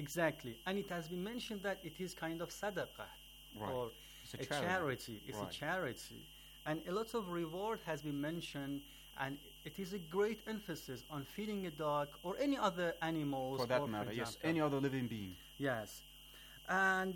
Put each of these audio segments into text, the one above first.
exactly. And it has been mentioned that it is kind of sadaqah, Right. or It's a charity. It's Right. a charity. And a lot of reward has been mentioned, and it is a great emphasis on feeding a dog or any other animals. For that or, matter, yes, example, any other living being. Yes. And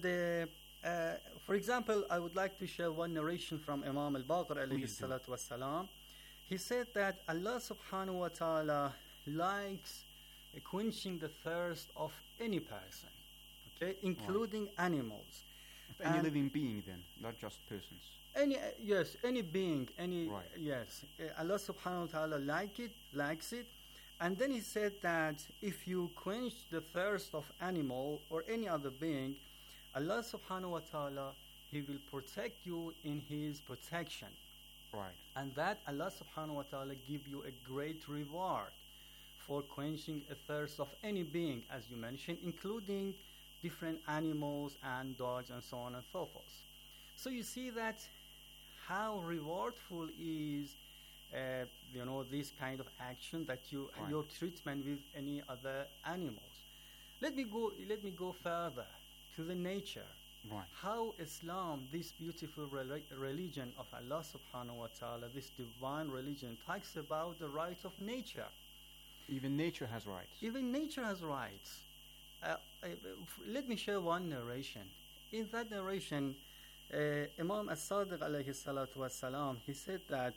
for example, I would like to share one narration from Imam al-Baqir alayhi Please do. salatu wassalam. He said that Allah subhanahu wa ta'ala likes quenching the thirst of any person, okay, including animals. Of any And living being then, not just persons. Yes, any being, Right. yes. Allah subhanahu wa ta'ala likes it. And then he said that if you quench the thirst of animal or any other being, Allah subhanahu wa ta'ala, He will protect you in His protection. Right. And that Allah subhanahu wa ta'ala give you a great reward for quenching a thirst of any being, as you mentioned, including different animals and dogs and so on and so forth. So you see that how rewardful is this kind of action that Right. your treatment with any other animals. Let me go further to the nature. Right. How Islam, this beautiful religion of Allah subhanahu wa ta'ala, this divine religion, talks about the rights of nature. Even nature has rights. Even nature has rights. Let me share one narration. In that narration, Imam as-Sadiq alayhi salatu wassalam, he said that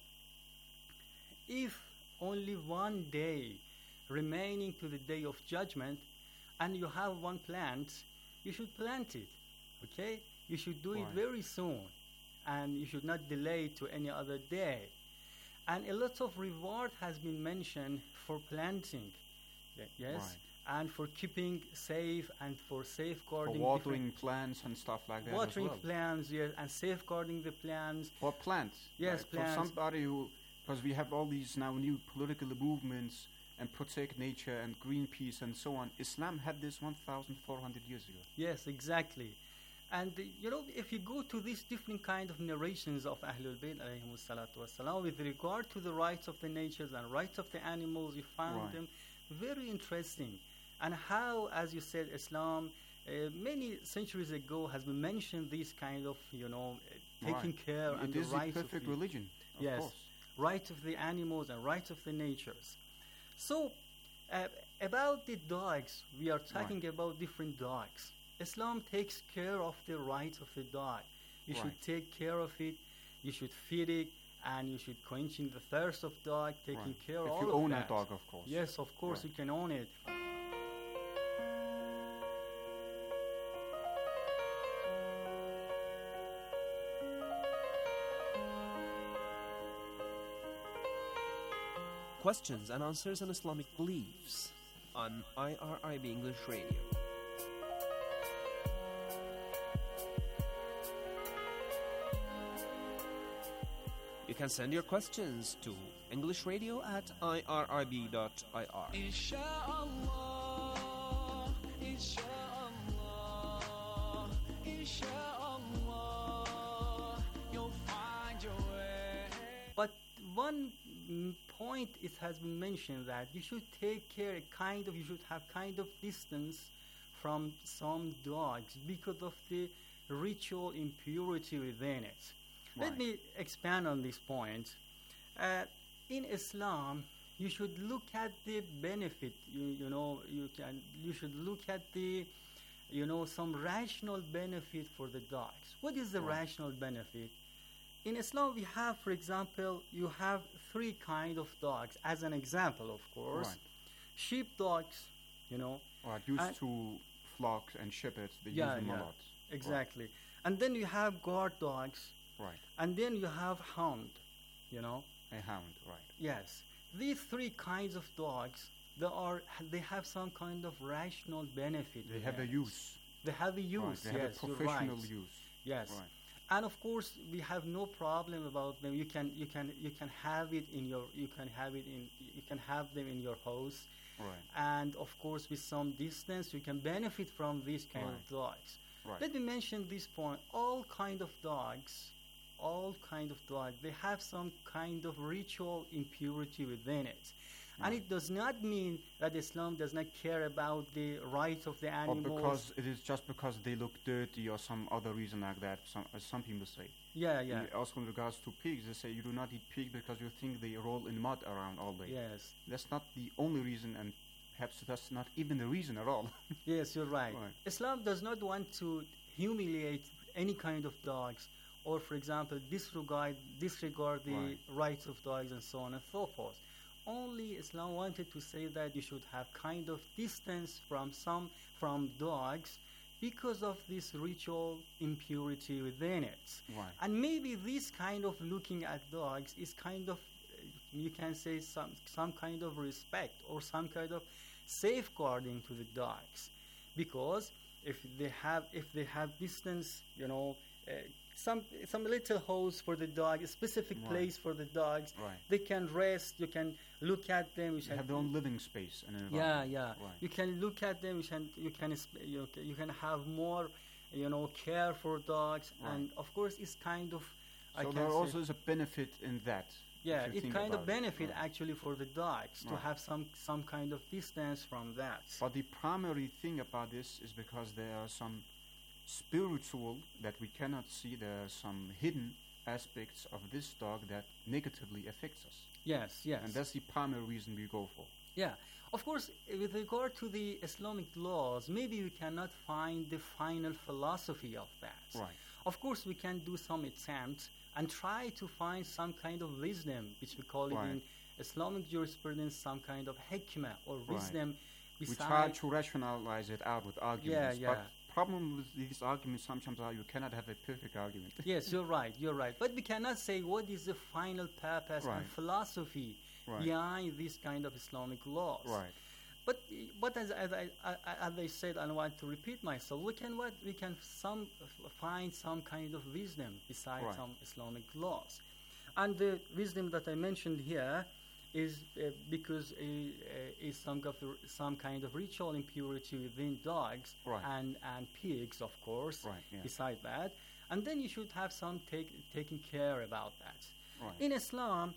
if only one day remaining to the day of judgment and you have one plant, you should plant it, okay? You should do it Right. very soon, and you should not delay it to any other day. And a lot of reward has been mentioned for planting, yes, Right. and for keeping safe and for For safeguarding watering plants and stuff like that watering as well. plants, yes, and safeguarding the plants. For plants. Yes, right? plants. For somebody who, because we have all these now new political movements and protect nature and Greenpeace and so on. Islam had this 1,400 years ago. Yes, exactly. And if you go to these different kind of narrations of Ahlul Bayt alayhimus salatu wassalam with regard to the rights of the natures and rights of the animals, you find Right. them very interesting. And how, as you said, Islam many centuries ago has been mentioned this kind of taking Right. care and It the is the rights of perfect the religion, of yes, course. rights of the animals and rights of the natures. So about the dogs, we are talking about different dogs. Islam takes care of the rights of the dog. You should Right. take care of it. You should feed it, and you should quenching the thirst of dog, taking Right. care of If all you of own that. a dog, of course. Yes, of course, Right. you can own it. Questions and answers on Islamic beliefs on IRIB English Radio. You can send your questions to englishradio@irib.ir. Inshallah, inshallah, inshallah, you'll find your way. But one point it has been mentioned that you should take care, you should have kind of distance from some dogs because of the ritual impurity within it. Let Right. me expand on this point. In Islam, you should look at the benefit. You should look at the some rational benefit for the dogs. What is the Right. rational benefit? In Islam, we have, for example, you have three kind of dogs. As an example, of course, Right. sheep dogs. Right. Used And- to flocks and shepherds, they Yeah, use them yeah. a lot. Exactly. And then you have guard dogs, Right. and then you have hound. A hound, right. Yes, these three kinds of dogs, they have some kind of rational benefit. They with have a them. use. They have a use. Right. They have Yes, a you're professional right. use. Yes, Right. and of course we have no problem about them. You can have it in your you can have them in your house, Right. and of course with some distance you can benefit from these kind of Right. dogs. Right. Let me mention this point. All kind of dogs, they have some kind of ritual impurity within it. And Right. it does not mean that Islam does not care about the rights of the Or animals. because it is just because they look dirty or some other reason like that, as some people say. Yeah, And also in regards to pigs, they say you do not eat pig because you think they roll in mud around all day. Yes. That's not the only reason, and perhaps that's not even the reason at all. Yes, you're right. Right. Islam does not want to humiliate any kind of dogs, or, for example, disregard the Right. rights of dogs and so on and so forth. Only Islam wanted to say that you should have kind of distance from dogs because of this ritual impurity within it. Right. And maybe this kind of looking at dogs is kind of, you can say, some kind of respect or some kind of safeguarding to the dogs, because if they have distance, some little holes for the dog, a specific Right. place for the dogs, Right. they can rest. You can look at them. They have their own living space and yeah, environment. yeah. Right. You can look at them. You can have more, care for dogs, Right. and of course, it's kind of. I So can there say- also is a benefit in that. yeah, if you it think kind of about it. benefit Right. actually for the dogs to Right. have some kind of distance from that. But the primary thing about this is because there are some spiritual that we cannot see. There are some hidden aspects of this dog that negatively affects us. Yes, yes. And that's the primary reason we go for. Yeah, of course, with regard to the Islamic laws, maybe we cannot find the final philosophy of that. Right. Of course, we can do some attempt and try to find some kind of wisdom, which we call it Right. in Islamic jurisprudence, some kind of hikmah or Right. wisdom. We try Besides, to rationalize it out with arguments. yeah. But problem with these arguments sometimes are you cannot have a perfect argument. yes, you're right. But we cannot say what is the final purpose Right. and philosophy Right. behind this kind of Islamic laws. Right. But as I said, and I want to repeat myself, we can find some kind of wisdom besides Right. some Islamic laws, and the wisdom that I mentioned here is because is some kind of ritual impurity within dogs Right. and pigs, of course. Right, yeah. Beside that, and then you should have some taking care about that. Right. In Islam,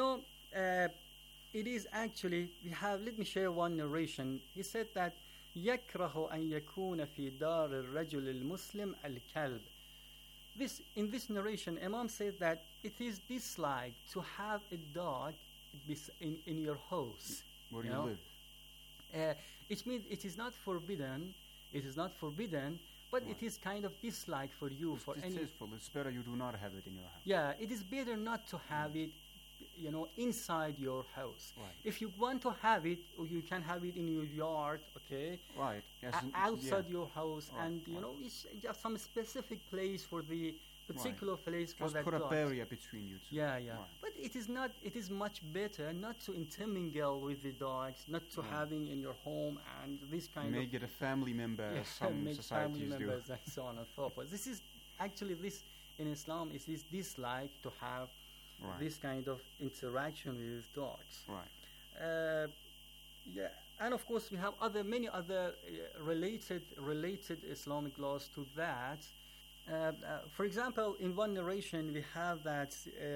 it is actually, let me share one narration. He said that يكره أن يكون في دار الرجل المسلم الكلب. In this narration, Imam said that it is disliked to have a dog in your house. Where do you you know? live? It means it is not forbidden. It is not forbidden, but Right. it is kind of disliked for you It's for any. distasteful. It's better you do not have it in your house. Yeah, it is better not to have it, inside your house. Right. If you want to have it, or you can have it in your yard, okay, Right. Yes, outside yeah. your house, Right, and right. it's just some specific place for the particular place for Just that put a dog. barrier between you two. Yeah, yeah. Right. But it is not. It is much better not to intermingle with the dogs, not to Right. having in your home and this kind Make of it a family member, as some make societies family do. members and so on and so forth. This is actually this in Islam is this dislike to have Right. this kind of interaction with dogs. Right. Yeah, and of course we have many other related Islamic laws to that. For example, in one narration we have that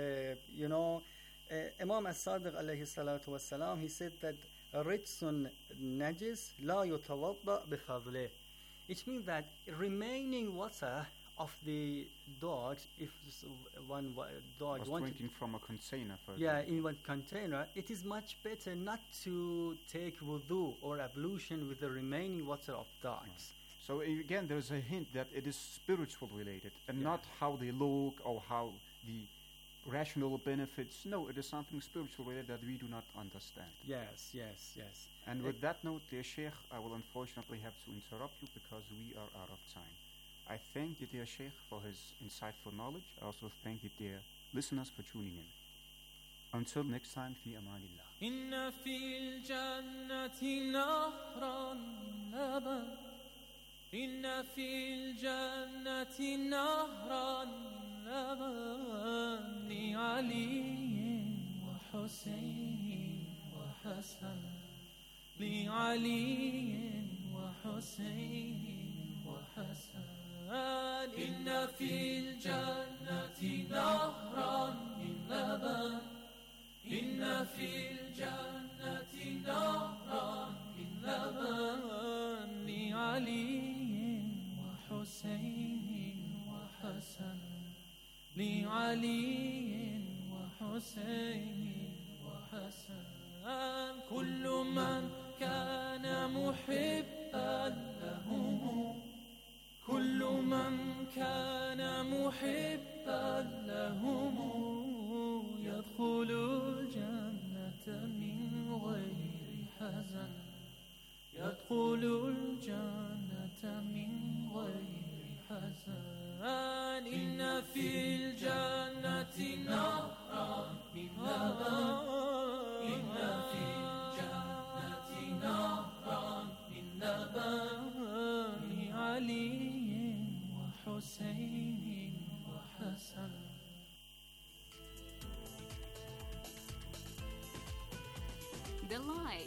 Imam as-Sadiq alayhi salatu wassalam, he said that ritsun najis la yutawadda bifadlih. It means that remaining water of the dogs, if one dog Was wanted drinking from a container, for yeah, example. in one container, it is much better not to take wudu or ablution with the remaining water of dogs. So again, there's a hint that it is spiritual related and Yeah. not how they look or how the rational benefits. No, it is something spiritual related that we do not understand. Yes. And with that note, dear Sheikh, I will unfortunately have to interrupt you because we are out of time. I thank the dear Sheikh for his insightful knowledge. I also thank the dear listeners for tuning in. Until next time, fi amanillah. إن في الجنة نهرا لبن إن في الجنة نهرا لبن لعلي وحسين وحسن لعلي وحسين وحسن إن في الجنة نهرا من لبن إن في الجنة نهرا من لبن لعلي وحسين وحسن لعلي وحسين وحسن كل من كان محبا لهم كل من كان محبا لهم يدخل الجنة من غير حزن يدخل الجنة من غير حزن إن في الجنة نهرا من لبن إن في الجنة نهرا من لبن لعلي وحسين وحسن The Light.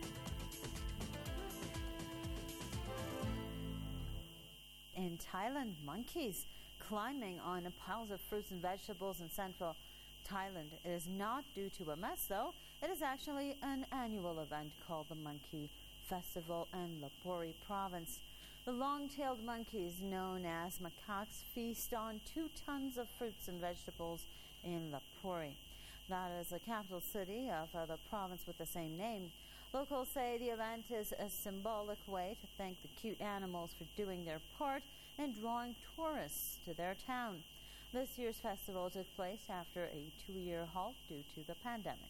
In Thailand, monkeys climbing on piles of fruits and vegetables in central Thailand. It is not due to a mess, though. It is actually an annual event called the Monkey Festival in Lopburi province. The long-tailed monkeys, known as macaques, feast on 2 tons of fruits and vegetables in Lopburi. That is the capital city of the province with the same name. Locals say the event is a symbolic way to thank the cute animals for doing their part in drawing tourists to their town. This year's festival took place after a 2-year halt due to the pandemic.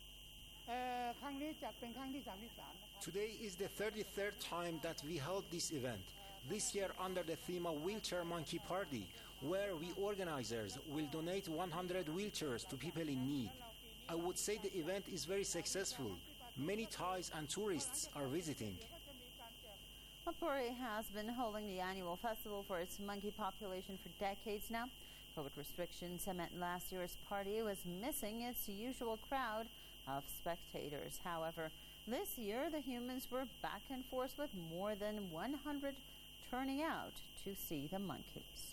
Today is the 33rd time that we held this event. This year under the theme of Wheelchair Monkey Party, where we organizers will donate 100 wheelchairs to people in need. I would say the event is very successful. Many Thais and tourists are visiting. Lopburi has been holding the annual festival for its monkey population for decades now. COVID restrictions meant last year's party was missing its usual crowd of spectators. However, this year the humans were back in force with more than 100 turning out to see the monkeys.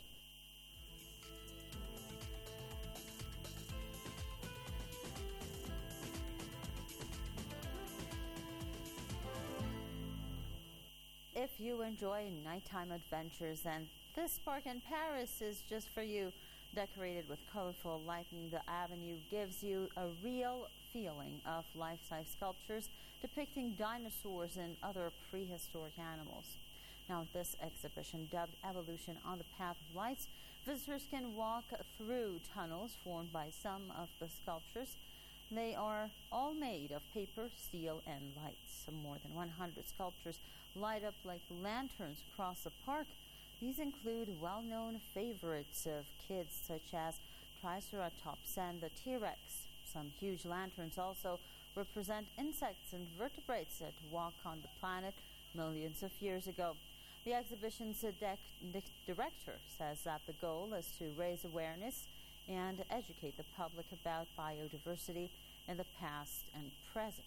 If you enjoy nighttime adventures, then this park in Paris is just for you. Decorated with colorful lighting, the avenue gives you a real feeling of life-size sculptures depicting dinosaurs and other prehistoric animals. Now, this exhibition, dubbed Evolution on the Path of Lights, visitors can walk through tunnels formed by some of the sculptures. They are all made of paper, steel, and lights. More than 100 sculptures light up like lanterns across the park. These include well-known favorites of kids such as Triceratops and the T-Rex. Some huge lanterns also represent insects and vertebrates that walked on the planet millions of years ago. The exhibition's director says that the goal is to raise awareness and educate the public about biodiversity in the past and present.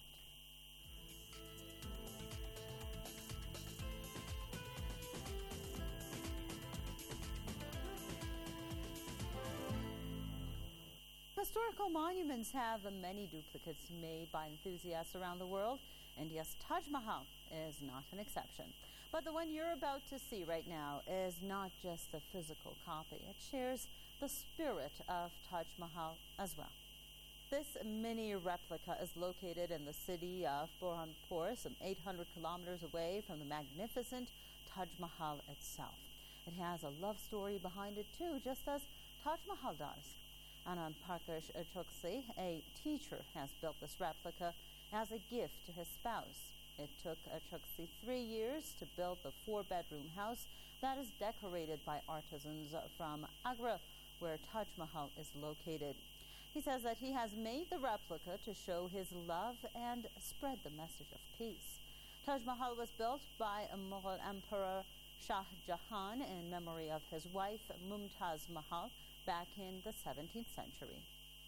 Historical monuments have many duplicates made by enthusiasts around the world. India's Taj Mahal is not an exception. But the one you're about to see right now is not just a physical copy. It shares the spirit of Taj Mahal as well. This mini replica is located in the city of Burhanpur, some 800 kilometers away from the magnificent Taj Mahal itself. It has a love story behind it too, just as Taj Mahal does. Anand Prakash Choksi, a teacher, has built this replica as a gift to his spouse. It took Choksi 3 years to build the 4-bedroom house that is decorated by artisans from Agra, where Taj Mahal is located. He says that he has made the replica to show his love and spread the message of peace. Taj Mahal was built by Mughal Emperor Shah Jahan in memory of his wife Mumtaz Mahal back in the 17th century.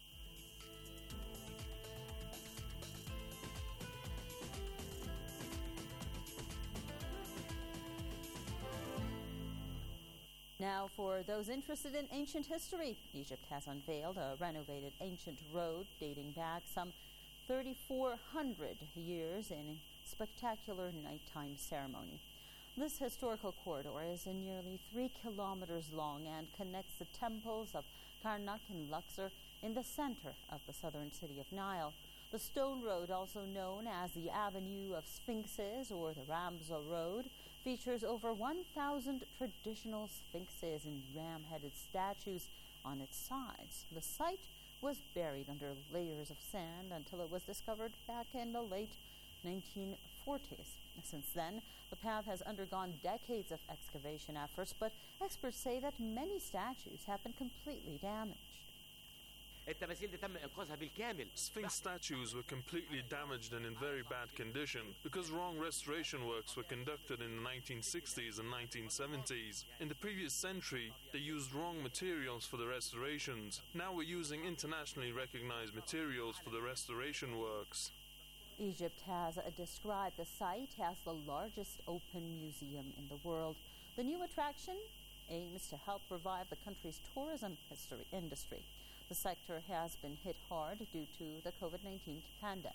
Now, for those interested in ancient history, Egypt has unveiled a renovated ancient road dating back some 3,400 years in spectacular nighttime ceremony. This historical corridor is nearly 3 kilometers long and connects the temples of Karnak and Luxor in the center of the southern city of Nile. The Stone Road, also known as the Avenue of Sphinxes or the Ramza Road, features over 1,000 traditional sphinxes and ram-headed statues on its sides. The site was buried under layers of sand until it was discovered back in the late 1940s. Since then, the path has undergone decades of excavation efforts, but experts say that many statues have been completely damaged. Sphinx statues were completely damaged and in very bad condition because wrong restoration works were conducted in the 1960s and 1970s. In the previous century, they used wrong materials for the restorations. Now we're using internationally recognized materials for the restoration works. Egypt has described the site as the largest open museum in the world. The new attraction aims to help revive the country's tourism industry. The sector has been hit hard due to the COVID-19 pandemic.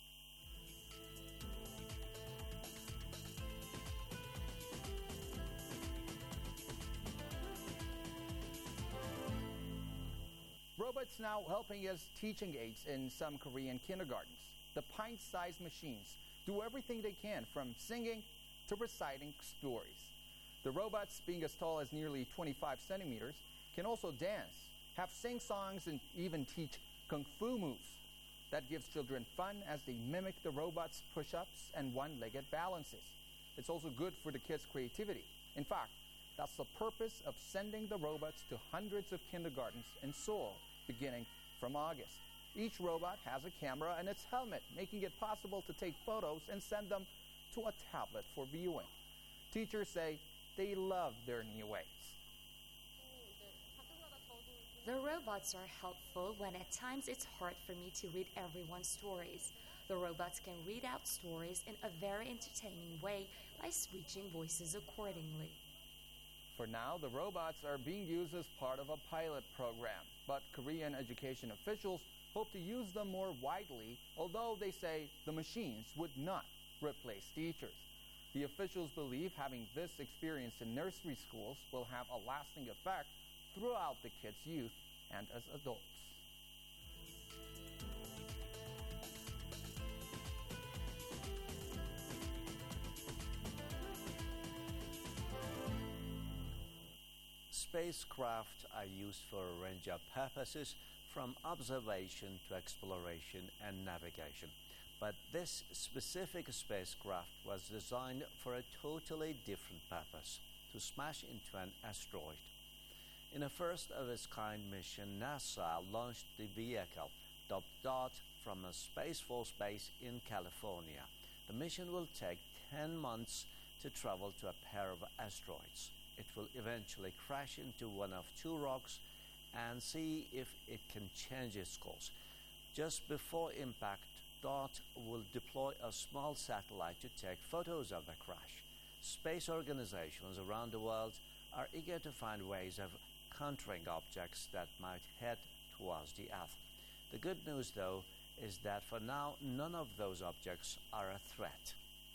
Robots now helping as teaching aids in some Korean kindergartens. The pint-sized machines do everything they can, from singing to reciting stories. The robots, being as tall as nearly 25 centimeters, can also dance, have sing-songs, and even teach kung fu moves. That gives children fun as they mimic the robots' push-ups and one-legged balances. It's also good for the kids' creativity. In fact, that's the purpose of sending the robots to hundreds of kindergartens in Seoul, beginning from August. Each robot has a camera and its helmet, making it possible to take photos and send them to a tablet for viewing. Teachers say they love their new ways. The robots are helpful when at times it's hard for me to read everyone's stories. The robots can read out stories in a very entertaining way by switching voices accordingly. For now, the robots are being used as part of a pilot program, but Korean education officials hope to use them more widely, although they say the machines would not replace teachers. The officials believe having this experience in nursery schools will have a lasting effect throughout the kids' youth and as adults. Spacecraft are used for a range of purposes, from observation to exploration and navigation. But this specific spacecraft was designed for a totally different purpose: to smash into an asteroid. In a first-of-its-kind mission, NASA launched the vehicle, dubbed DOT, from a Space Force base in California. The mission will take 10 months to travel to a pair of asteroids. It will eventually crash into one of two rocks and see if it can change its course. Just before impact, DOT will deploy a small satellite to take photos of the crash. Space organizations around the world are eager to find ways of countering objects that might head towards the Earth. The good news, though, is that for now, none of those objects are a threat.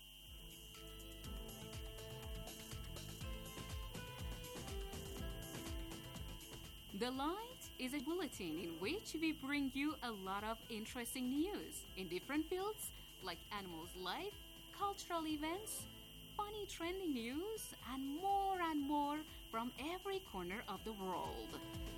The Light is a bulletin in which we bring you a lot of interesting news in different fields like animals' life, cultural events, funny trending news, and more from every corner of the world.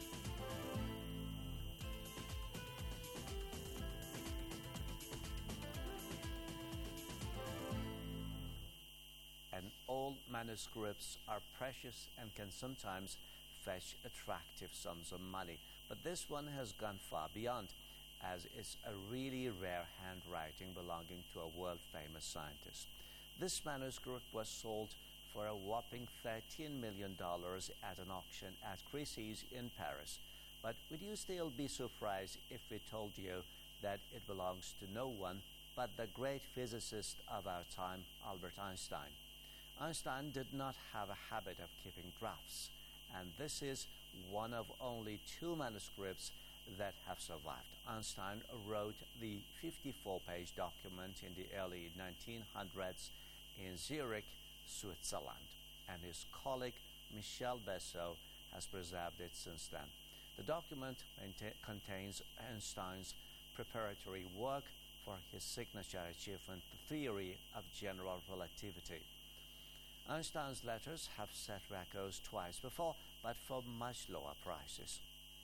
And old manuscripts are precious and can sometimes fetch attractive sums of money. But this one has gone far beyond, as it's a really rare handwriting belonging to a world-famous scientist. This manuscript was sold for a whopping $13 million at an auction at Christie's in Paris. But would you still be surprised if we told you that it belongs to no one but the great physicist of our time, Albert Einstein? Einstein did not have a habit of keeping drafts, and this is one of only two manuscripts that have survived. Einstein wrote the 54-page document in the early 1900s in Zurich, Switzerland, and his colleague Michel Bessot has preserved it since then. The document contains Einstein's preparatory work for his signature achievement, the theory of general relativity. Einstein's letters have set records twice before, but for much lower prices.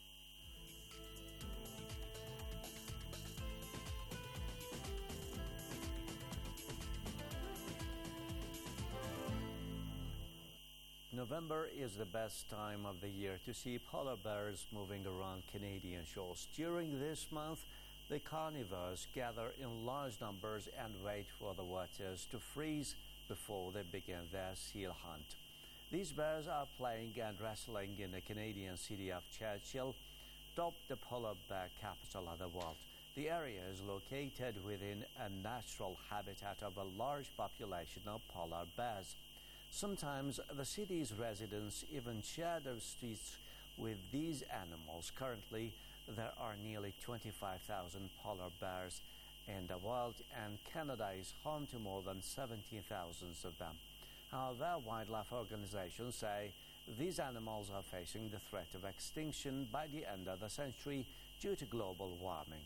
November is the best time of the year to see polar bears moving around Canadian shores. During this month, the carnivores gather in large numbers and wait for the waters to freeze before they begin their seal hunt. These bears are playing and wrestling in the Canadian city of Churchill, dubbed the polar bear capital of the world. The area is located within a natural habitat of a large population of polar bears. Sometimes the city's residents even share their streets with these animals. Currently, there are nearly 25,000 polar bears in the world, and Canada is home to more than 17,000 of them. However, wildlife organizations say these animals are facing the threat of extinction by the end of the century due to global warming.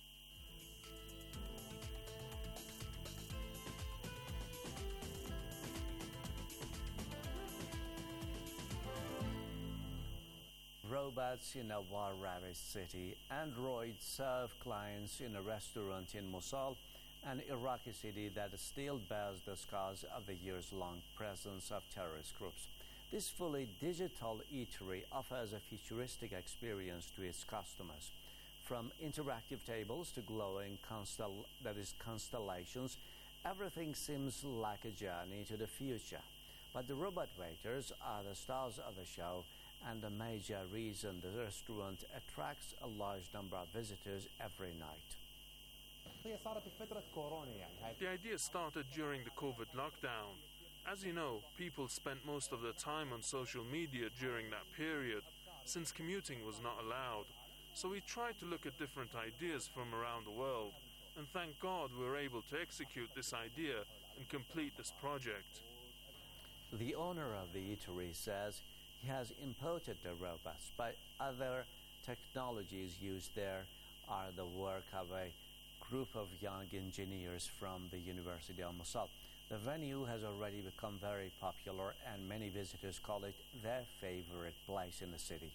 Robots in a war-ravaged city. Androids serve clients in a restaurant in Mosul, an Iraqi city that still bears the scars of the years-long presence of terrorist groups. This fully digital eatery offers a futuristic experience to its customers. From interactive tables to glowing constellations, everything seems like a journey to the future. But the robot waiters are the stars of the show, and a major reason the restaurant attracts a large number of visitors every night. The idea started during the COVID lockdown. As you know, people spent most of their time on social media during that period, since commuting was not allowed. So we tried to look at different ideas from around the world, and thank God we were able to execute this idea and complete this project. The owner of the eatery says he has imported the robots, but other technologies used there are the work of a group of young engineers from the University of Mosul. The venue has already become very popular, and many visitors call it their favorite place in the city.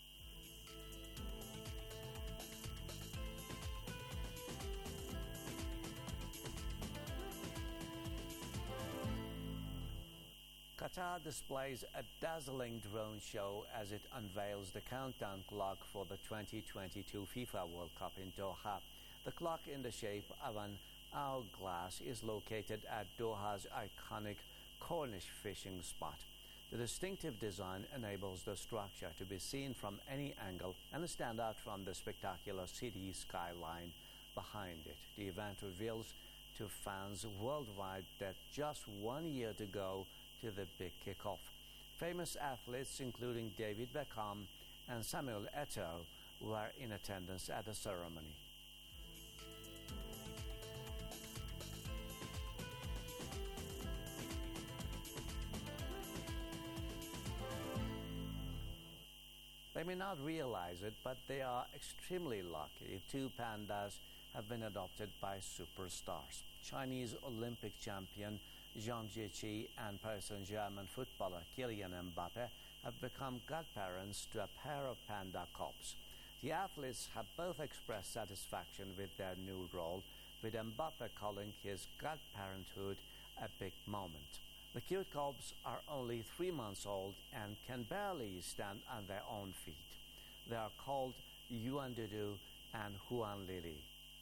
Qatar displays a dazzling drone show as it unveils the countdown clock for the 2022 FIFA World Cup in Doha. The clock, in the shape of an hourglass, is located at Doha's iconic Cornish fishing spot. The distinctive design enables the structure to be seen from any angle and stand out from the spectacular city skyline behind it. The event reveals to fans worldwide that just 1 year to go to the big kickoff. Famous athletes including David Beckham and Samuel Eto'o were in attendance at the ceremony. They may not realize it, but they are extremely lucky. 2 pandas have been adopted by superstars. Chinese Olympic champion Zhang Jieqi and Paris Saint-Germain footballer Kylian Mbappe have become godparents to a pair of panda cubs. The athletes have both expressed satisfaction with their new role, with Mbappe calling his godparenthood a big moment. The cute cubs are only 3 months old and can barely stand on their own feet. They are called Yuan Dudu and Huan Lili.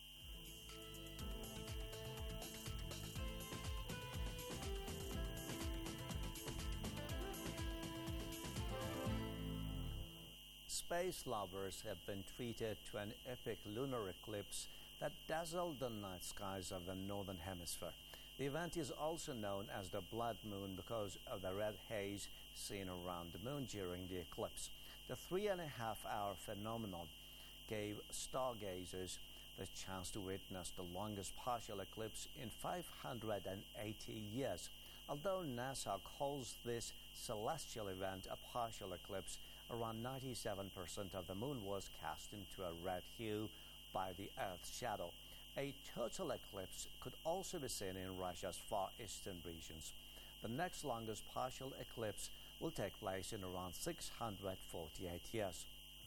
Space lovers have been treated to an epic lunar eclipse that dazzled the night skies of the northern hemisphere. The event is also known as the blood moon because of the red haze seen around the moon during the eclipse. The 3.5-hour phenomenon gave stargazers the chance to witness the longest partial eclipse in 580 years. Although NASA calls this celestial event a partial eclipse, around 97% of the moon was cast into a red hue by the Earth's shadow. A total eclipse could also be seen in Russia's far eastern regions. The next longest partial eclipse will take place in around 648 years.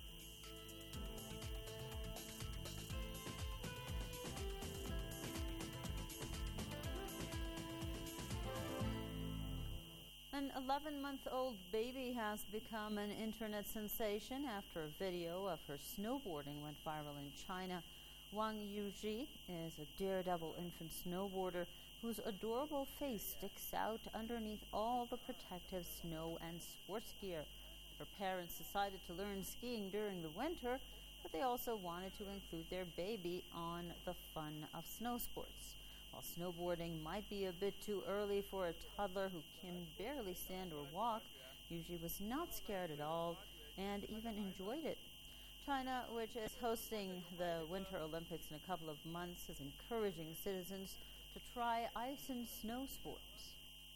An 11-month-old baby has become an internet sensation after a video of her snowboarding went viral in China. Wang Yuji is a daredevil infant snowboarder whose adorable face sticks out underneath all the protective snow and sports gear. Her parents decided to learn skiing during the winter, but they also wanted to include their baby on the fun of snow sports. While snowboarding might be a bit too early for a toddler who can barely stand or walk, Yuji was not scared at all and even enjoyed it. China, which is hosting the Winter Olympics in a couple of months, is encouraging citizens to try ice and snow sports.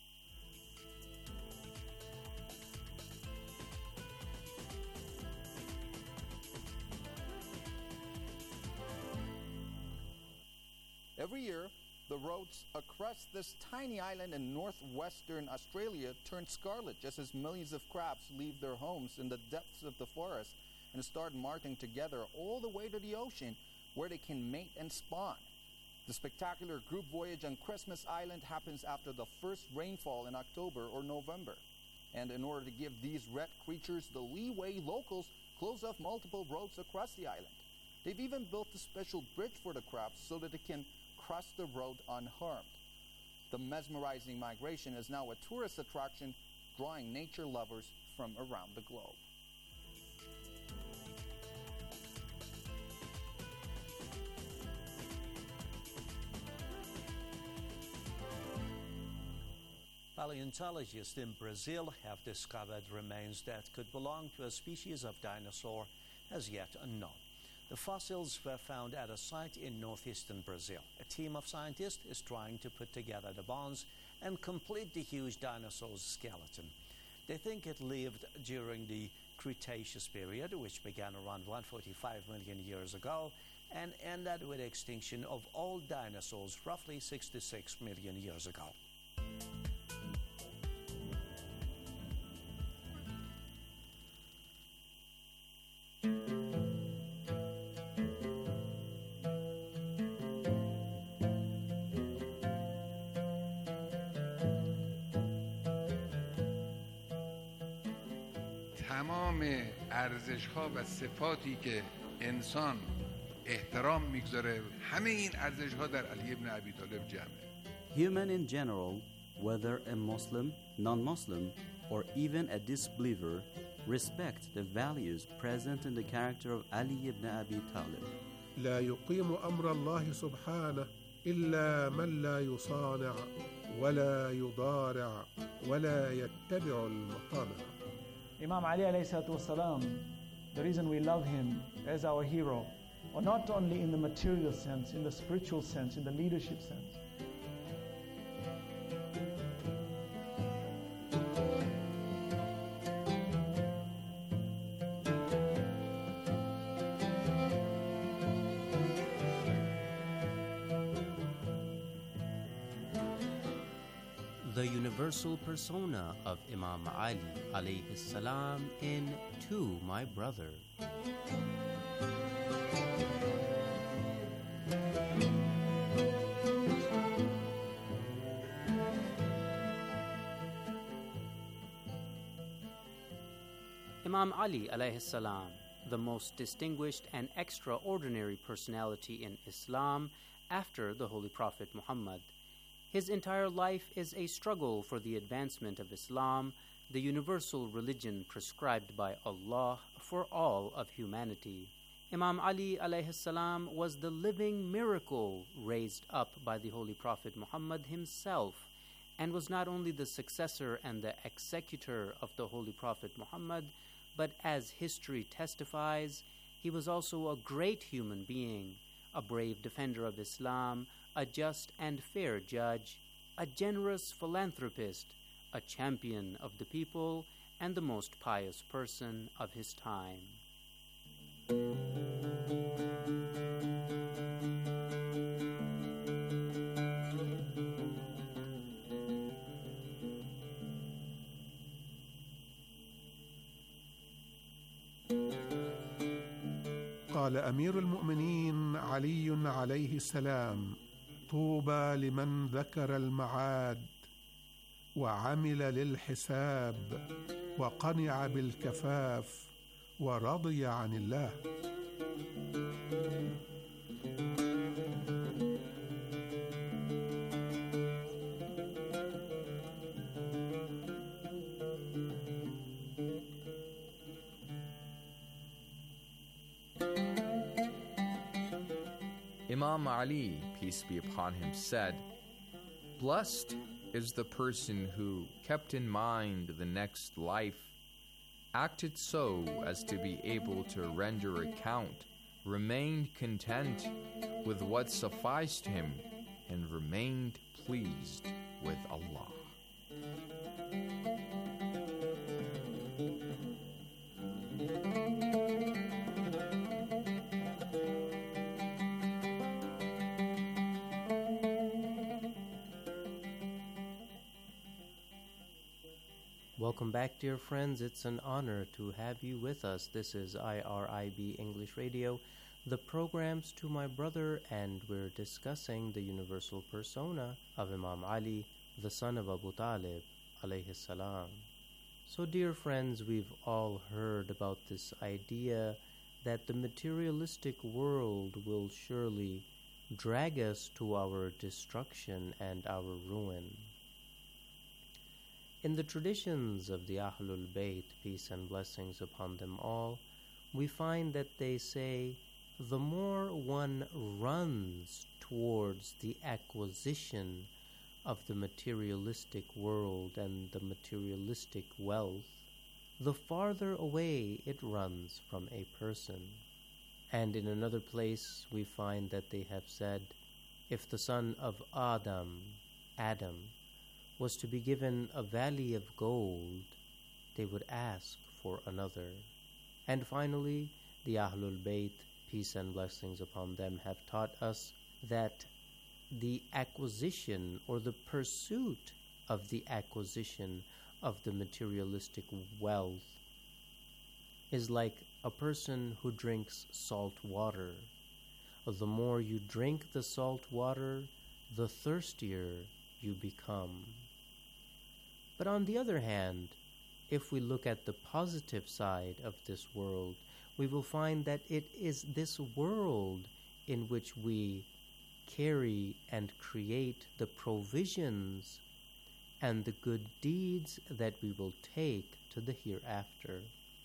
Every year, the roads across this tiny island in northwestern Australia turn scarlet just as millions of crabs leave their homes in the depths of the forest and start marching together all the way to the ocean where they can mate and spawn. The spectacular group voyage on Christmas Island happens after the first rainfall in October or November. And in order to give these red creatures the leeway, locals close off multiple roads across the island. They've even built a special bridge for the crabs so that they can cross the road unharmed. The mesmerizing migration is now a tourist attraction, drawing nature lovers from around the globe. Paleontologists in Brazil have discovered remains that could belong to a species of dinosaur as yet unknown. The fossils were found at a site in northeastern Brazil. A team of scientists is trying to put together the bones and complete the huge dinosaur's skeleton. They think it lived during the Cretaceous period, which began around 145 million years ago and ended with the extinction of all dinosaurs roughly 66 million years ago. تمام ارزش‌ها و صفاتی که انسان احترام میگذاره همه این ارزش‌ها در علی ابن ابی طالب جمعه. Human in general, whether a Muslim, non-Muslim, or even a disbeliever, respect the values present in the character of Ali ibn Abi Talib. لا يقيم أمر الله سبحانه إلا من لا يصانع ولا يضارع ولا يتبع المطامع. Imam Ali alayhi salatu wasalam, the reason we love him as our hero, or not only in the material sense, in the spiritual sense, in the leadership sense. The universal persona of Imam Ali alayhi salam in To My Brother. Imam Ali alayhi salam, the most distinguished and extraordinary personality in Islam after the Holy Prophet Muhammad. His entire life is a struggle for the advancement of Islam, the universal religion prescribed by Allah for all of humanity. Imam Ali alayhi salam was the living miracle raised up by the Holy Prophet Muhammad himself, and was not only the successor and the executor of the Holy Prophet Muhammad, but as history testifies, He was also a great human being, a brave defender of Islam, a just and fair judge, a generous philanthropist, a champion of the people, and the most pious person of his time. قال أمير المؤمنين علي عليه السلام: طوبى لمن ذكر المعاد وعمل للحساب وقنع بالكفاف ورضي عن الله. Imam Ali, peace be upon him, said, "Blessed is the person who kept in mind the next life, acted so as to be able to render account, remained content with what sufficed him, and remained pleased with Allah." Welcome back, dear friends. It's an honor to have you with us. This is IRIB English Radio, the programs to my brother, and we're discussing the universal persona of Imam Ali, the son of Abu Talib, alayhi salam. So, dear friends, we've all heard about this idea that the materialistic world will surely drag us to our destruction and our ruin. In the traditions of the Ahlul Bayt, peace and blessings upon them all, we find that they say, the more one runs towards the acquisition of the materialistic world and the materialistic wealth, the farther away it runs from a person. And in another place we find that they have said, if the son of Adam, was to be given a valley of gold, they would ask for another. And finally, the Ahlul Bayt, peace and blessings upon them, have taught us that the acquisition or the pursuit of the acquisition of the materialistic wealth is like a person who drinks salt water. The more you drink the salt water, the thirstier you become. But on the other hand, if we look at the positive side of this world, we will find that it is this world in which we carry and create the provisions and the good deeds that we will take to the hereafter.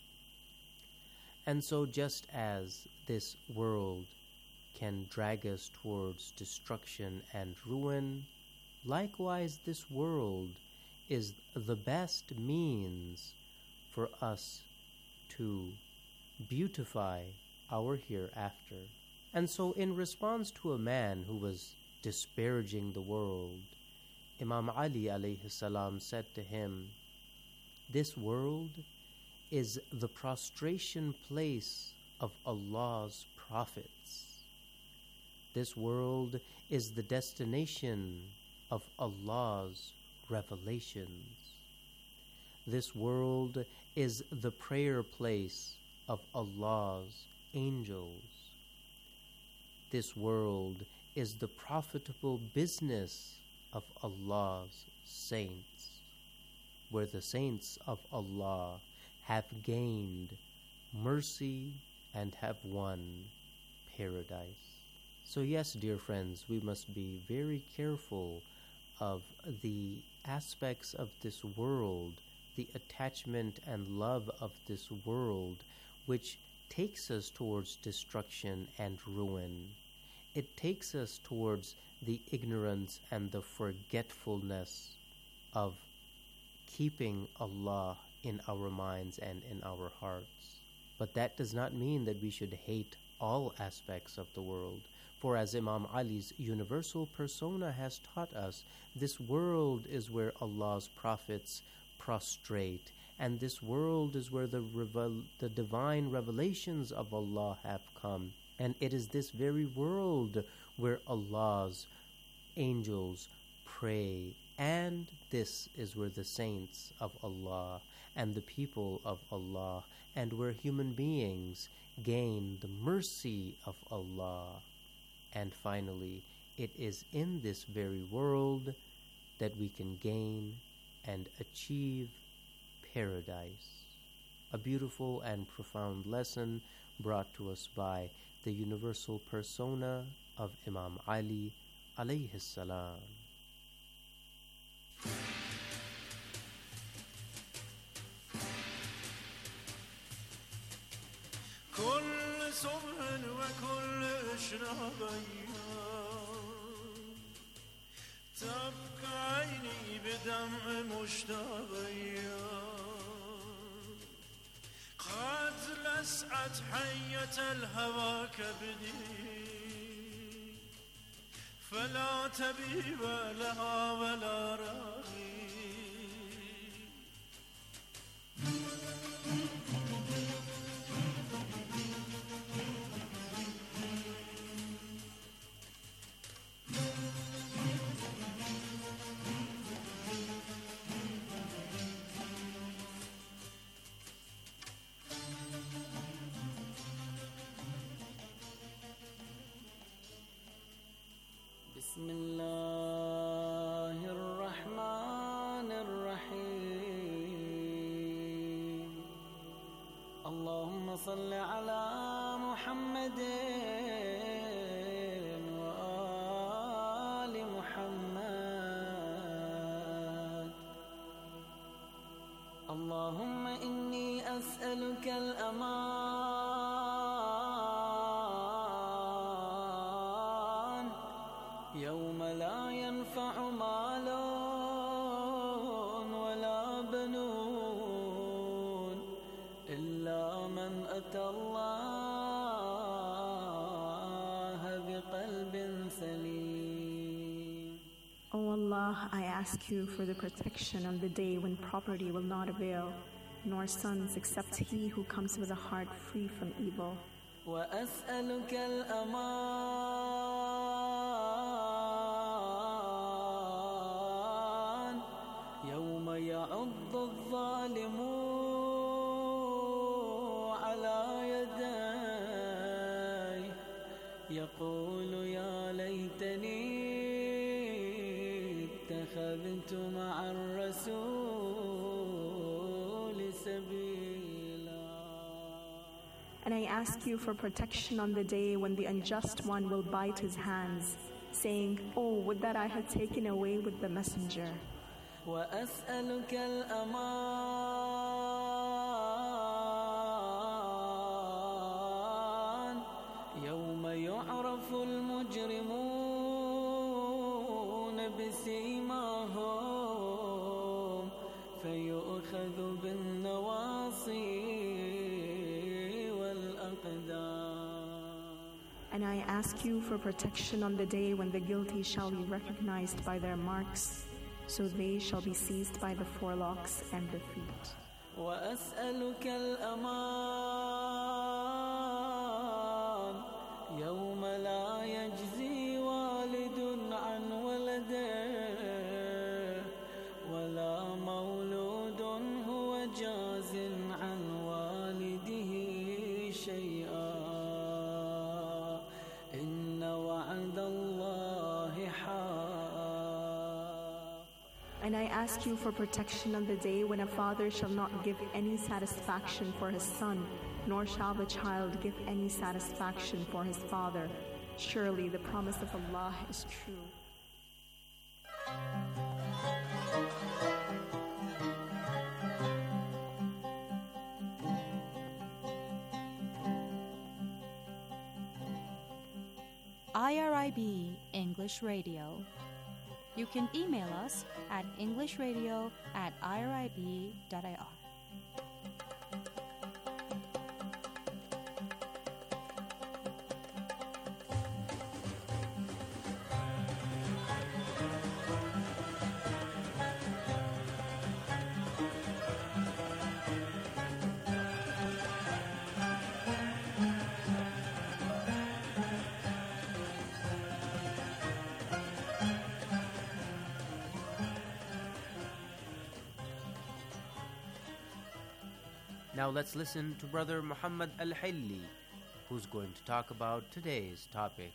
And so just as this world can drag us towards destruction and ruin, likewise this world is the best means for us to beautify our hereafter. And so in response to a man who was disparaging the world, Imam Ali alayhi salam said to him, "This world is the prostration place of Allah's prophets. This world is the destination of Allah's revelations. This world is the prayer place of Allah's angels. This world is the profitable business of Allah's saints, where the saints of Allah have gained mercy and have won paradise." So yes, dear friends, we must be very careful of the aspects of this world, the attachment and love of this world, which takes us towards destruction and ruin. It takes us towards the ignorance and the forgetfulness of keeping Allah in our minds and in our hearts. But that does not mean that we should hate all aspects of the world. For as Imam Ali's universal persona has taught us, this world is where Allah's prophets prostrate, and this world is where the divine revelations of Allah have come. And it is this very world where Allah's angels pray, and this is where the saints of Allah and the people of Allah, and where human beings gain the mercy of Allah. And finally, it is in this very world that we can gain and achieve paradise. A beautiful and profound lesson brought to us by the universal persona of Imam Ali alayhi salam. كل صبح وكل إشراق أيام تبقى عيني بدمع مشتاق أيام قد لسعت حية الهوى كبدي فلا تبيب لها ولا راغي بسم الله الرحمن الرحيم اللهم صل على محمد وآل محمد اللهم إني أسألك الأمان يوم لا ينفع مال ولا بنون إلا من أتى الله بقلب سليم. O Allah, I ask you for the protection on the day when property will not avail, nor sons except he who comes with a heart free from evil. وأسألك الأمان يوم يعض الظالم على يديه يقول يا ليتني اتخذت مع الرسول سبيلا. And I ask you for protection on the day when the unjust one will bite his hands, saying, Oh, would that I had taken away with the messenger. وأسألك الأمان يوم يعرف المجرمون بسيماهم فيؤخذ بالنواصي And I ask you for protection on the day when the guilty shall be recognized by their marks, so they shall be seized by the forelocks and the feet. وأسألك الأمان يوم لا يجزي والد عن ولده ولا مولود هو جاز عن والده شيئا إن وعد الله حق. And I ask you for protection on the day when a father shall not give any satisfaction for his son, nor shall the child give any satisfaction for his father. Surely the promise of Allah is true. IRIB English Radio. You can email us at englishradio@irib.ir. Now let's listen to Brother Muhammad Al-Hilli, who's going to talk about today's topic.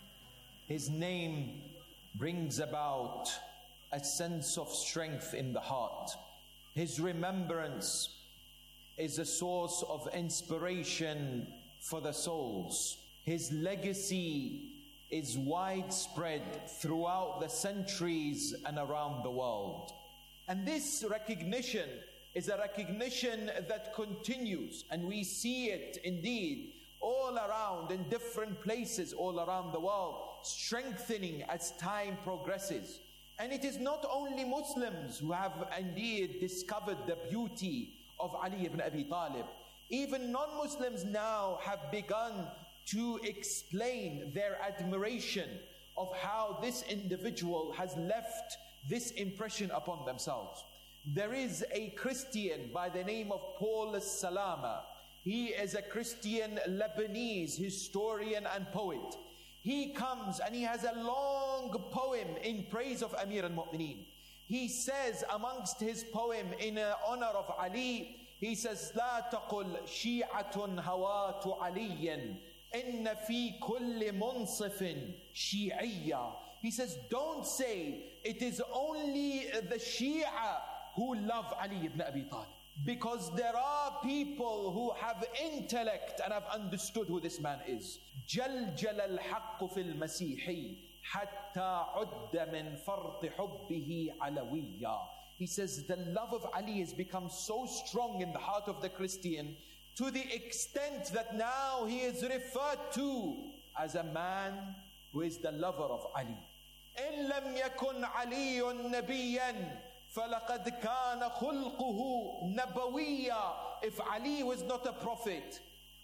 His name brings about a sense of strength in the heart. His remembrance is a source of inspiration for the souls. His legacy is widespread throughout the centuries and around the world. And this recognition is a recognition that continues, and we see it indeed all around in different places all around the world, strengthening as time progresses. And it is not only Muslims who have indeed discovered the beauty of Ali ibn Abi Talib. Even non-Muslims now have begun to explain their admiration of how this individual has left this impression upon themselves. There is a Christian by the name of Paul Salama. He is a Christian Lebanese historian and poet. He comes and he has a long poem in praise of Amir al-Mu'mineen. He says amongst his poem in honor of Ali, he says, لا تقل شيعة هوات علي إن في كل منصف شيعية. He says, don't say it is only the Shia who love Ali ibn Abi Talib. Because there are people who have intellect and have understood who this man is. جلجل الحق في المسيحي حتى عد من فرط حبه علويا. He says the love of Ali has become so strong in the heart of the Christian to the extent that now he is referred to as a man who is the lover of Ali. إن لم يكن علي نبيا فلقد كان خلقه نبويا. If Ali was not a prophet,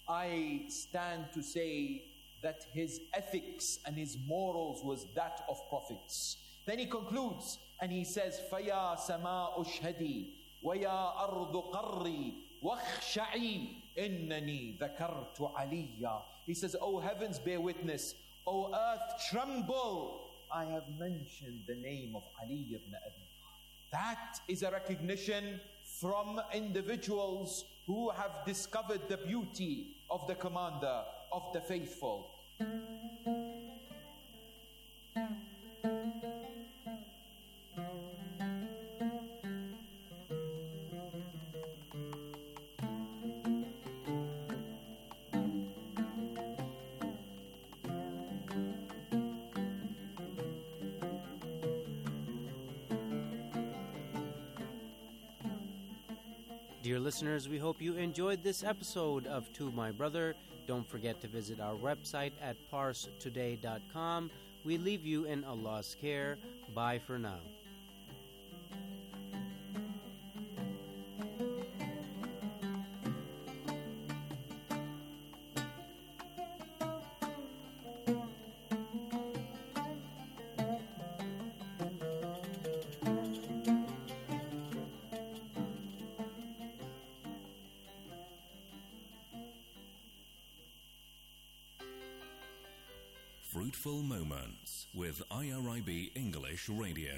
I stand to say that his ethics and his morals was that of prophets. Then he concludes and he says, فَيَا سَمَاءُ اشْهَدِي وَيَا أَرْضُ قَرِّي وَاخْشَعِي إِنَّنِي ذَكَرْتُ عَلِيًّا. He says, O heavens bear witness, O earth tremble, I have mentioned the name of Ali ibn Abi Talib. That is a recognition from individuals who have discovered the beauty of the commander of the faithful. Dear listeners, we hope you enjoyed this episode of To My Brother. Don't forget to visit our website at parstoday.com. We leave you in Allah's care. Bye for now. Fruitful Moments with IRIB English Radio.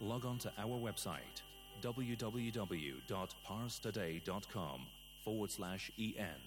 log on to our website www.parstoday.com/en.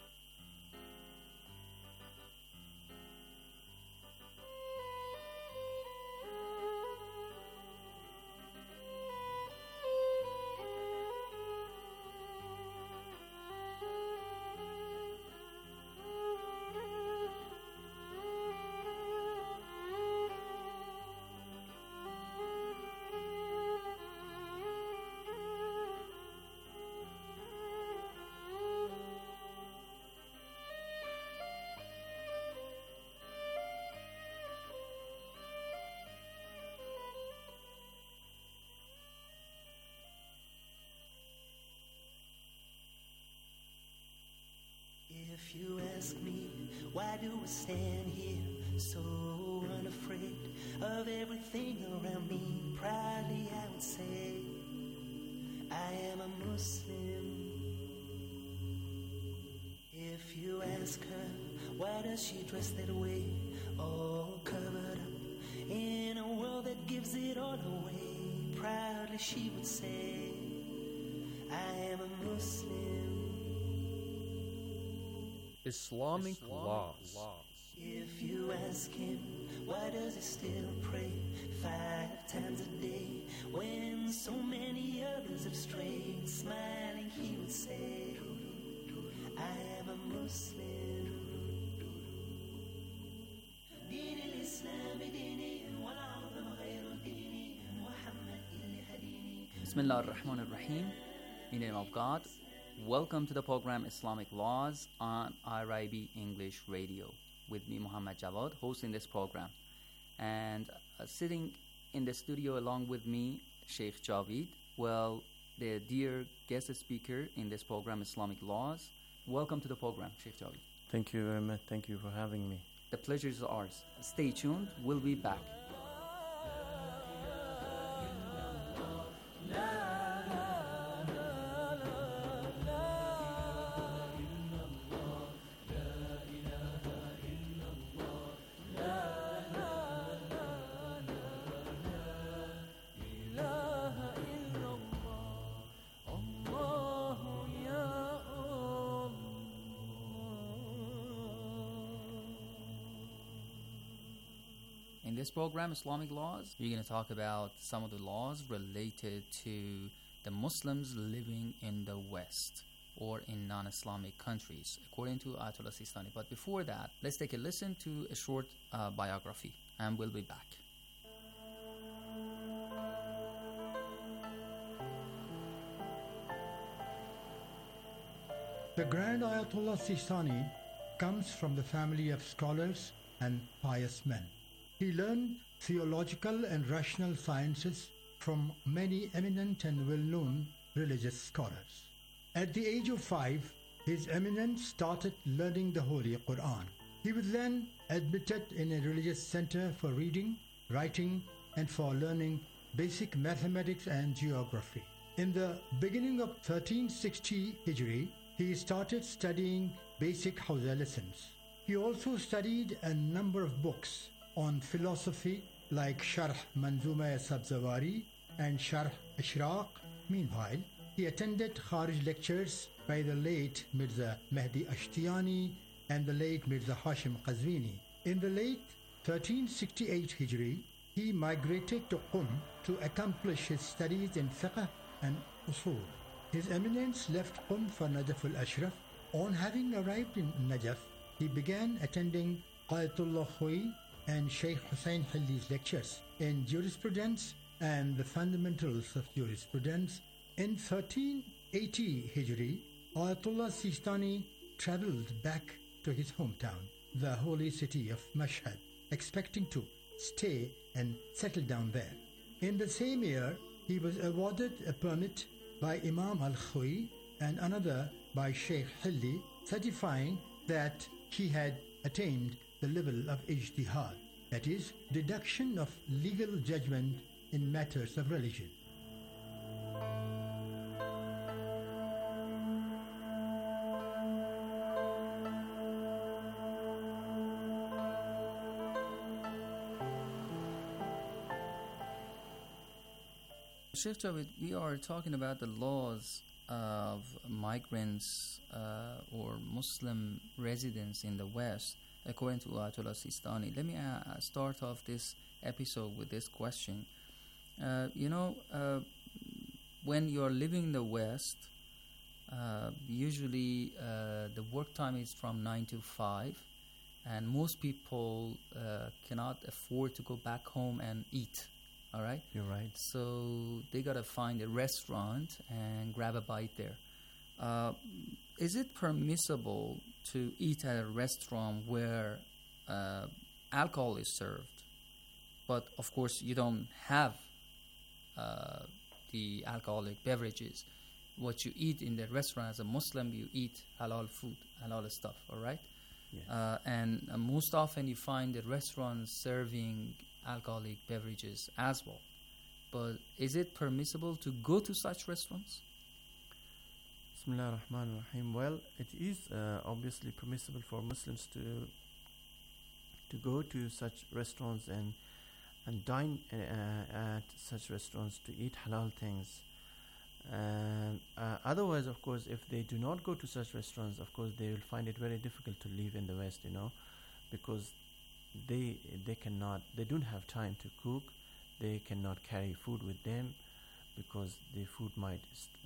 If you ask me, why do I stand here so unafraid of everything around me? Proudly I would say, I am a Muslim. If you ask her, why does she dress that way, all covered up in a world that gives it all away? Proudly she would say, I am a Muslim. Islamic laws. If you ask him, why does he still pray 5 times a day when so many others have strayed? Smiling he would say, I am a Muslim. دين الإسلام ديني والعظم غير ديني محمد اللي هديني. Bismillah ar-Rahman ar-Rahim. In the name of God. Welcome to the program Islamic Laws on IRIB English Radio. With me, Muhammad Jawad, hosting this program. And sitting in the studio along with me, Sheikh Javid. Well, the dear guest speaker in this program, Islamic Laws. Welcome to the program, Sheikh Javid. Thank you very much. Thank you for having me. The pleasure is ours. Stay tuned. We'll be back. In this program, Islamic Laws, we're going to talk about some of the laws related to the Muslims living in the West or in non-Islamic countries, according to Ayatollah Sistani. But before that, let's take a listen to a short biography, and we'll be back. The Grand Ayatollah Sistani comes from the family of scholars and pious men. He learned theological and rational sciences from many eminent and well-known religious scholars. At the age of 5, His Eminence started learning the Holy Quran. He was then admitted in a religious center for reading, writing, and for learning basic mathematics and geography. In the beginning of 1360 Hijri, he started studying basic Hawza lessons. He also studied a number of books on philosophy like Sharh Manzuma Sabzawari and Sharh Ishraq. Meanwhile, he attended Kharij lectures by the late Mirza Mehdi Ashtiyani and the late Mirza Hashim Qazwini. In the late 1368 Hijri, he migrated to Qum to accomplish his studies in fiqh and usul. His Eminence left Qum for Najaf al-Ashraf. On having arrived in Najaf, he began attending Qayatullah Khoi and Sheikh Hussain Hilli's lectures in jurisprudence and the fundamentals of jurisprudence. In 1380 Hijri, Ayatollah Sistani travelled back to his hometown, the holy city of Mashhad, expecting to stay and settle down there. In the same year, he was awarded a permit by Imam al-Khoi and another by Sheikh Hilli, certifying that he had attained the level of ijtihad, that is, deduction of legal judgment in matters of religion. Sheikh Javed, we are talking about the laws of migrants or Muslim residents in the West, according to Ayatollah Sistani. Let me start off this episode with this question. When you are living in the West, usually the work time is from 9 to 5, and most people cannot afford to go back home and eat. All right? You're right. So they got to find a restaurant and grab a bite there. Is it permissible to eat at a restaurant where alcohol is served, but of course you don't have the alcoholic beverages? What you eat in the restaurant as a Muslim, you eat halal food, halal stuff, all right? Yes. And most often you find the restaurants serving alcoholic beverages as well. But is it permissible to go to such restaurants? Bismillah ar-Rahman ar-Rahim. Well, it is obviously permissible for Muslims to go to such restaurants and dine at such restaurants to eat halal things. Otherwise, of course, if they do not go to such restaurants, of course, they will find it very difficult to live in the West, because they don't have time to cook. They cannot carry food with them because the food might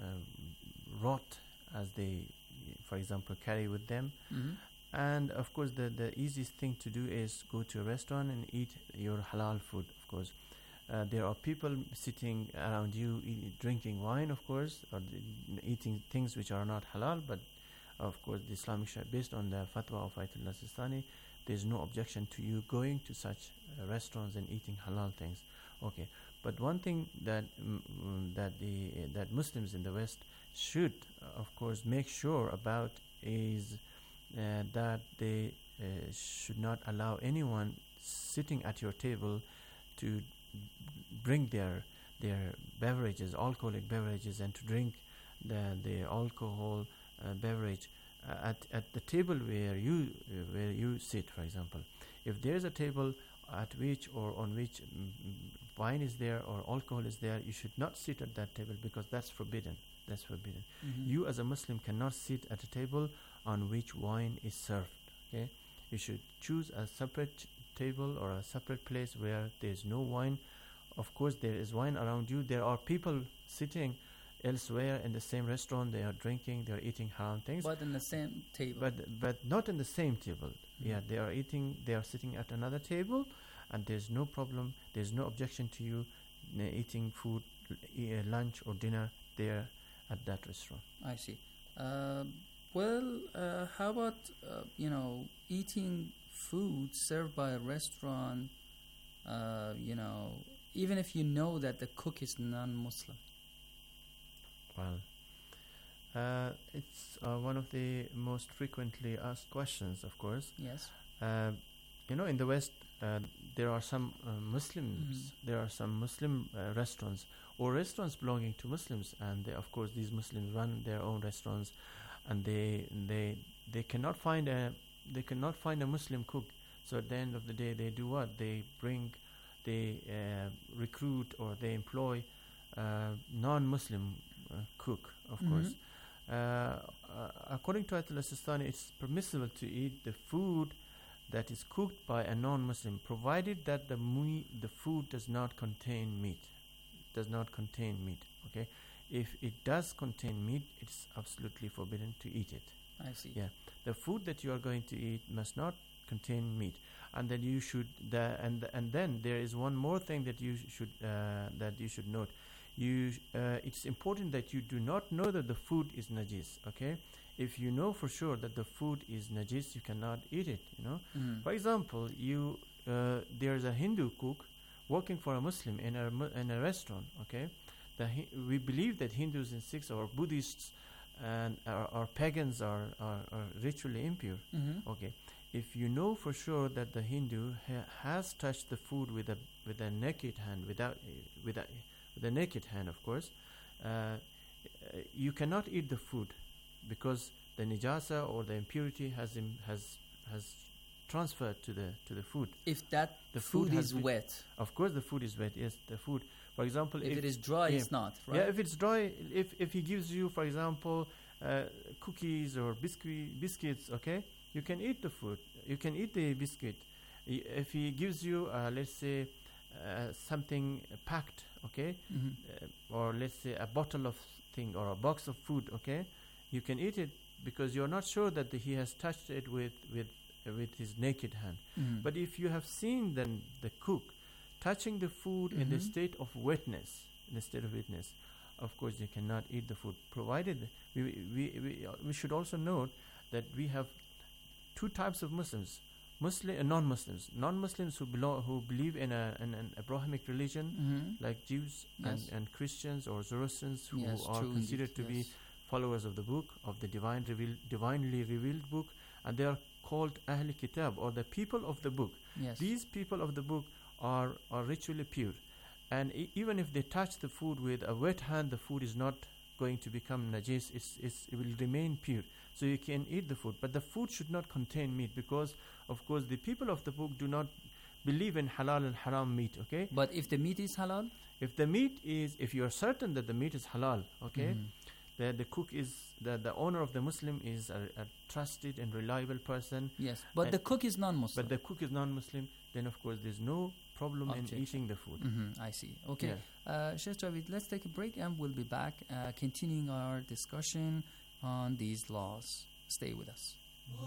rot as they, for example, carry with them. Mm-hmm. And of course, the easiest thing to do is go to a restaurant and eat your halal food. Of course, there are people sitting around you drinking wine, of course, or eating things which are not halal. But of course, the Islamic Sharia, based on the fatwa of Ayatollah Sistani, there is no objection to you going to such restaurants and eating halal things. Okay, but one thing that Muslims in the West should, of course, make sure about is that they should not allow anyone sitting at your table to bring their beverages, alcoholic beverages, and to drink the alcohol beverage at the table where you sit. For example, if there is a table at which or on which wine is there or alcohol is there, you should not sit at that table because that's forbidden. That's forbidden. Mm-hmm. You as a Muslim cannot sit at a table on which wine is served. Okay, you should choose a separate table or a separate place where there is no wine. Of course, there is wine around you. There are people sitting elsewhere in the same restaurant. They are drinking. They are eating haram things. But in the same table. But not in the same table. Mm-hmm. Yeah, they are eating. They are sitting at another table, and there's no problem. There's no objection to you eating food, lunch or dinner there at that restaurant. I see. How about eating food served by a restaurant? Even if you know that the cook is non-Muslim. Well, it's one of the most frequently asked questions, of course. Yes. In the West, there are some Muslims. Mm-hmm. There are some Muslim restaurants or restaurants belonging to Muslims, and of course, these Muslims run their own restaurants, and they cannot find a Muslim cook. So at the end of the day, they do what? They recruit or they employ non-Muslim cook, of Mm-hmm. course. According to Ayatollah Sistani, it's permissible to eat the food that is cooked by a non-Muslim, provided that the food does not contain meat. Okay, if it does contain meat, it's absolutely forbidden to eat it. I see. Yeah, the food that you are going to eat must not contain meat, and then you should. And then there is one more thing that you should note. It's important that you do not know that the food is najis. Okay, if you know for sure that the food is najis, you cannot eat it. Mm. For example, there's a Hindu cook working for a Muslim in a restaurant. Okay, we believe that Hindus and Sikhs or Buddhists and our pagans are ritually impure. Mm-hmm. Okay, if you know for sure that the Hindu has touched the food with a naked hand, with a naked hand, of course, you cannot eat the food because the nijasa or the impurity has transferred to the food. If that The food has is been- wet. Of course, the food is wet. Yes, the food. For example, If it is dry, yeah, it's not, right? Yeah, if it's dry, if he gives you, for example, cookies or biscuits, okay, you can eat the food. You can eat the biscuit. If he gives you, let's say, something packed, okay, or let's say a bottle of thing or a box of food, okay, you can eat it because you're not sure that he has touched it with his naked hand. But if you have seen then the cook touching the food in the state of wetness, of course you cannot eat the food. Provided we should also note that we have two types of Muslims: Muslim and non-Muslims. Non-Muslims who believe in an Abrahamic religion, like Jews and Christians or Zoroastrians, who are true considered indeed, to be followers of the book, of the divinely revealed book, and they are called Ahl Kitab, or the people of the book. Yes. These people of the book are ritually pure, and even if they touch the food with a wet hand, the food is not going to become najis. It will remain pure, so you can eat the food. But the food should not contain meat, because of course the people of the book do not believe in halal and haram meat. Okay, But if the meat is halal, if you are certain that the meat is halal, okay, the cook is the owner of the Muslim is a trusted and reliable person. yes. But the cook is non-Muslim. But the cook is non-Muslim, then of course there's no problem Objection. in eating the food. I see. Okay. Sheikh Javed, let's take a break and we'll be back continuing our discussion on these laws. Stay with us.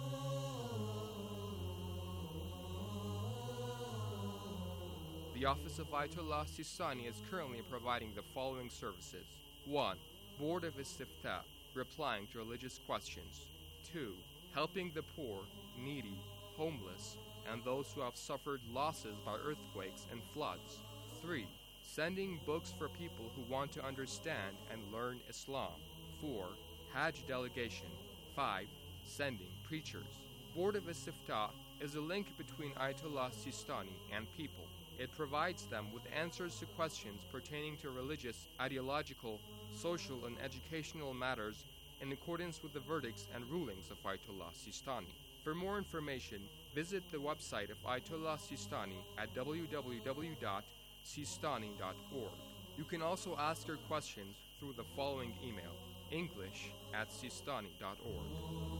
The Office of Ayatollah Sistani is currently providing the following services. 1. Board of Istifta, replying to religious questions. 2. Helping the poor, needy, homeless, and those who have suffered losses by earthquakes and floods. 3. Sending books for people who want to understand and learn Islam. 4. Hajj delegation. 5. Sending preachers. Board of Istifta is a link between Ayatollah Sistani and people. It provides them with answers to questions pertaining to religious, ideological, social, and educational matters in accordance with the verdicts and rulings of Ayatollah Sistani. For more information, visit the website of Ayatollah Sistani at www.sistani.org. You can also ask your questions through the following email: english@sistani.org.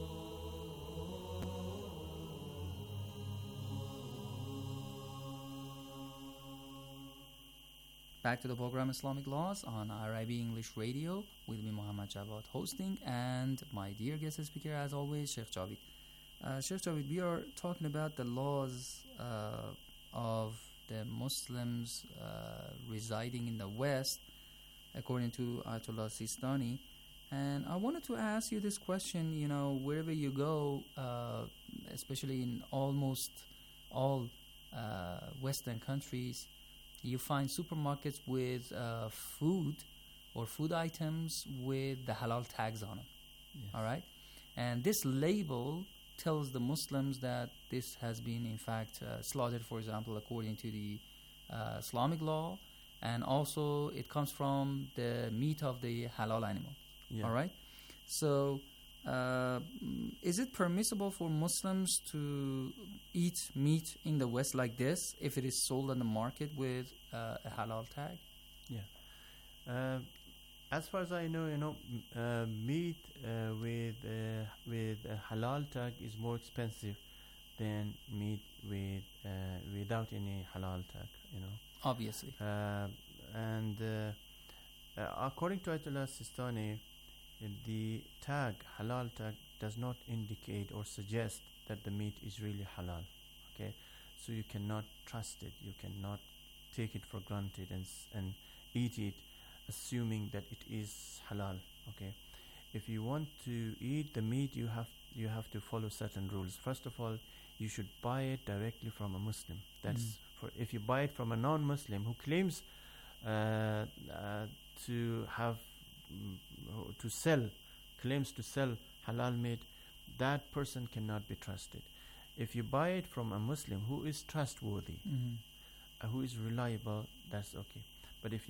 Back to the program Islamic Laws on IRIB English Radio with me, Muhammad Jawad, hosting, and my dear guest speaker, as always, Sheikh Javed. Sheikh Javed, we are talking about the laws of the Muslims residing in the West, according to Ayatollah Sistani. And I wanted to ask you this question, you know, wherever you go, especially in almost all Western countries, you find supermarkets with food or food items with the halal tags on them. Yes. All right? And this label tells the Muslims that this has been, in fact, slaughtered, for example, according to the Islamic law. And also, it comes from the meat of the halal animal. Yeah. All right? So, is it permissible for Muslims to eat meat in the West like this if it is sold on the market with a halal tag? Yeah. As far as I know, meat with a halal tag is more expensive than meat without any halal tag. Obviously. And according to Ayatollah Sistani, the tag, halal tag, does not indicate or suggest that the meat is really halal. Okay, so you cannot trust it. You cannot take it for granted and eat it, assuming that it is halal. Okay, if you want to eat the meat, you have to follow certain rules. First of all, you should buy it directly from a Muslim. That's for if you buy it from a non-Muslim who claims claims to sell halal meat, that person cannot be trusted. If you buy it from a Muslim who is trustworthy, who is reliable, that's okay. But if you